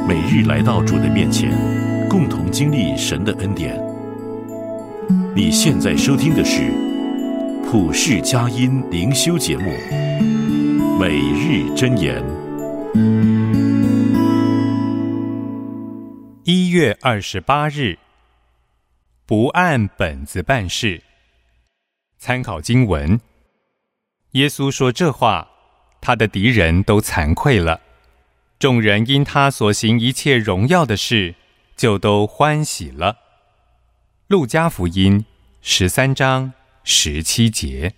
每日来到主的面前，共同经历神的恩典。你现在收听的是普世佳音灵修节目，每日箴言。 1月28日，不按本子办事。参考经文，耶稣说这话，他的敌人都惭愧了，众人因他所行一切荣耀的事，就都欢喜了。路加福音13章17节。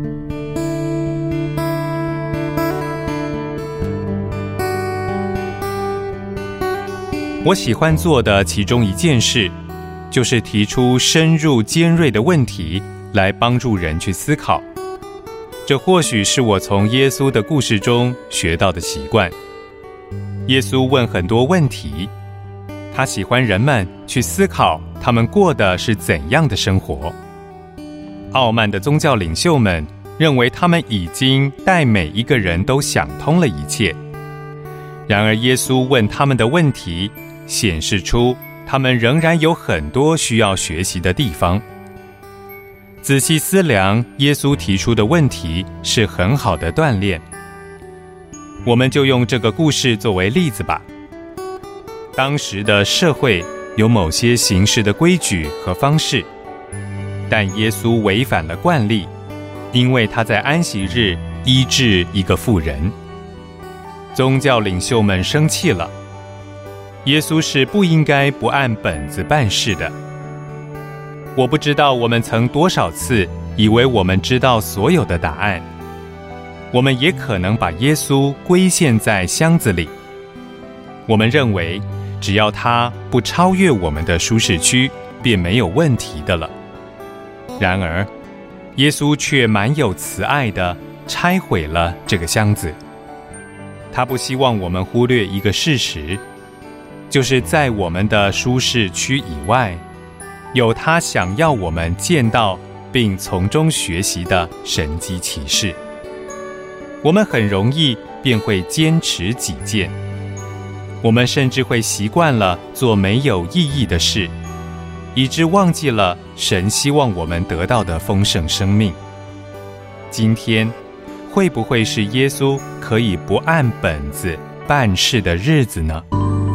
我喜欢做的其中一件事，就是提出深入尖锐的问题，来帮助人去思考。这或许是我从耶稣的故事中学到的习惯。耶稣问很多问题，他喜欢人们去思考他们过的是怎样的生活。傲慢的宗教领袖们认为他们已经带每一个人都想通了一切，然而耶稣问他们的问题，显示出他们仍然有很多需要学习的地方。仔细思量耶稣提出的问题是很好的锻炼。我们就用这个故事作为例子吧。当时的社会有某些行事的规矩和方式，但耶稣违反了惯例，因为他在安息日医治一个妇人。宗教领袖们生气了，耶稣是不应该不按本子办事的。我不知道我们曾多少次以为我们知道所有的答案，我们也可能把耶稣归陷在箱子里。我们认为只要他不超越我们的舒适区，便没有问题的了。然而耶稣却蛮有慈爱地拆毁了这个箱子。他不希望我们忽略一个事实，就是在我们的舒适区以外，有他想要我们见到并从中学习的神迹奇事。我们很容易便会坚持己见，我们甚至会习惯了做没有意义的事，以致忘记了神希望我们得到的丰盛生命。今天会不会是耶稣可以不按本子办事的日子呢？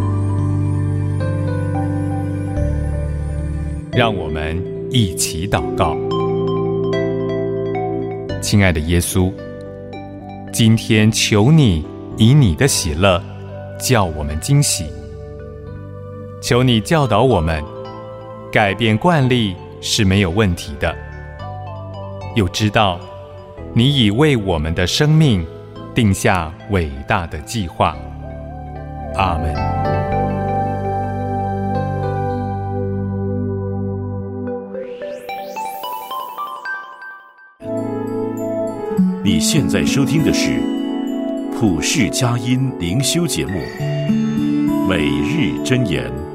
让我们一起祷告。亲爱的耶稣，今天求你以你的喜乐叫我们惊喜，求你教导我们，改变惯例是没有问题的，又知道你已为我们的生命定下伟大的计划。阿们。 你现在收听的是普世佳音灵修节目，每日箴言。